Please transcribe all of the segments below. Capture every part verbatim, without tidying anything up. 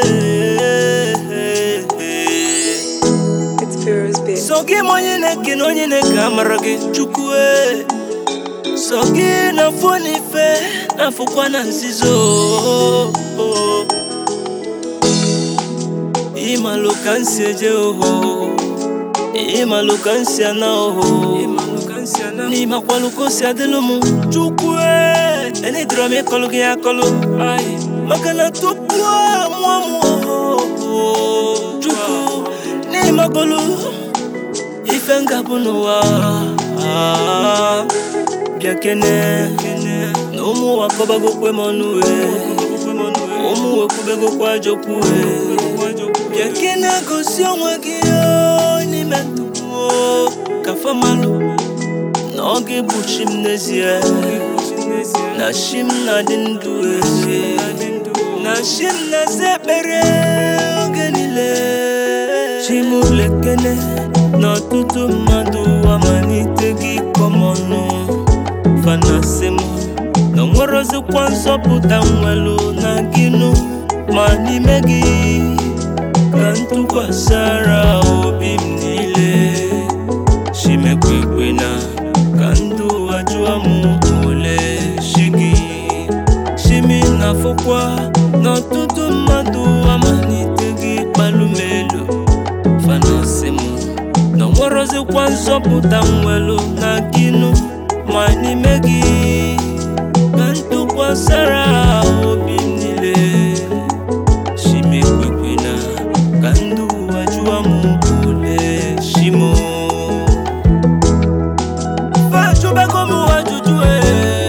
It's Feroz Big. So gi monye neke nonye neke amarage chukwe. So gi na foni fe na fukwa na nzizo. Ima lukansi je oho. Ima lukansi ana oho. Ni makwalukosi adelumu chukwe. Eni drame kolu gi akolu. Makana tupwa mwa mwa. Chuku ni magolu. Ifenga bunuwa. Biakene Nomu wakoba gokwe monue Omu wekube gokwa jokwe Biakene gosyo mwagio Ni metuo Kafa malu Nogi buchim nezie Na shim na dindue Na shim na zepere Ogenile Shimu lekene Na tutu madu Wamanite gi komonu Fanasemu Na mworozi kwanso puta mwelu Na ginu Mani megi Kantu kwa sara obi mnile Shime kwekwe na Kandu wajua muole Shigi Shimi na fokwa Na tutu madu Amani tegi palumelu Fanasemu Na mworozi kwanso puta mwelu Na ginu Mani megi Kantu kwa sara obi mnile Shime kwekwena Kandu wajua mukule Shimo Fachuba komu wajujue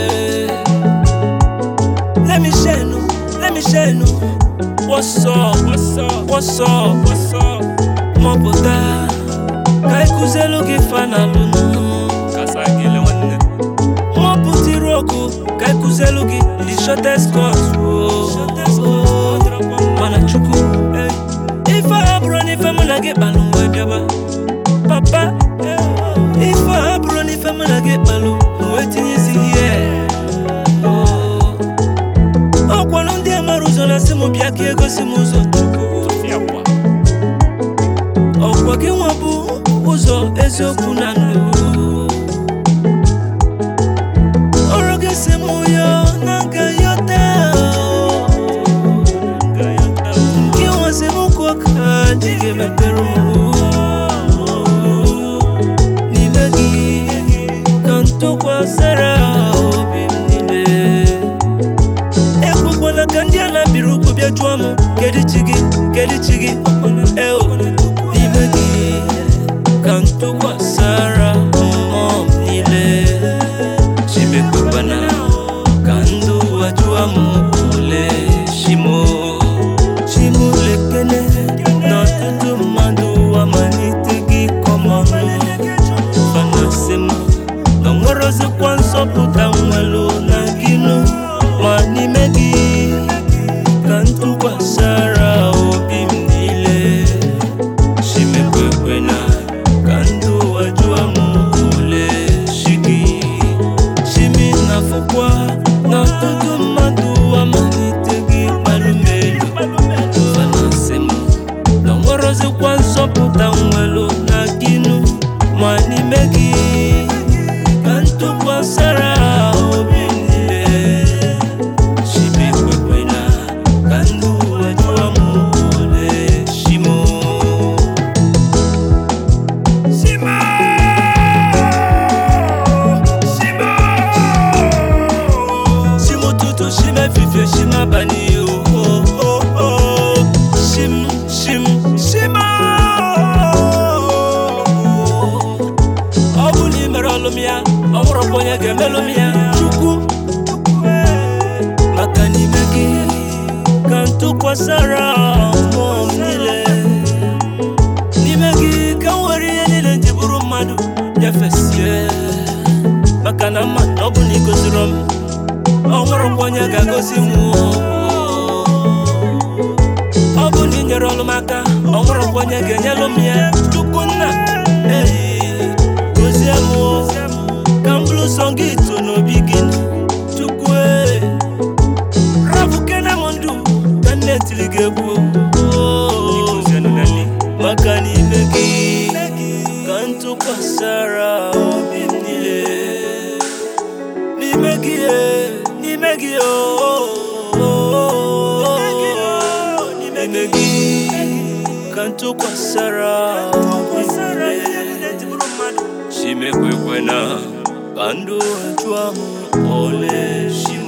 Let me shenu, let me shenu What's up, what's up, what's up, what's up Mopota Kai kuzelu gifana lunu Kasa gile wane Moputi roku Kai kuzelu gi The shortest cut Mana chuku Ifa abro ni fe muna ge balu Wejaba Papa Ifa abro ni fe muna ge balu Weti nisi ye Okwa lundi amaruzo na simu biaki ego simuzo chuku Okwa ki wabu Uzo ezo kunanu Semuyo nanga yota Kiwa semu kwa kadige meperu Nimegi Kanto kwa sara obi mnile Ekwa kwa na kandia na biruku bia juamu Kedi chigi, kedi chigi Eo Nimegi Kanto kwa sara mnile Shime kubana Kandu wajua mukule Shimo Shimo lekene Na tutu mandu wa manitegi komanu Fanasemu Na mworozi kwanso puta mwelu na ginu Mani megi Kantu kwa sara obi mnile Shime kwekwena Kandu wajua mukule Shigi Shimi na fukwa Na tutu madu wa manitegi balumelu Fanasemu Na mworozi kwanso puta mwelu na ginu Mani megi Kantu kwa sara obi mnile Shime kwekwena Kandu wajua mukule Shimo Shimo Shime fifio shima bani oh oh oh Shim shim shima Obu ni merolumia Omuro ponye gemelumia Chuku Makani megi Kantu kwa sara Momnile Nimegi Kawari yenile njiburu madu Jefesye Makana man Obu ni kuzirom Omuro ponye gagosi mu Obu ni nyerolu maka Omuro ponye genyelumia Chukuna Hey Gozi mu Kamblu songi to no begin Chukwe Rabu kena mondu Kanetili Igegwu maka n'ime gị ka ntụkwasara obi m niile. N'ime gị n'ime gị n'ime gị ka ntụkwasara obi m niile. Chimekwekwe na ka ndụ jụọ m ole.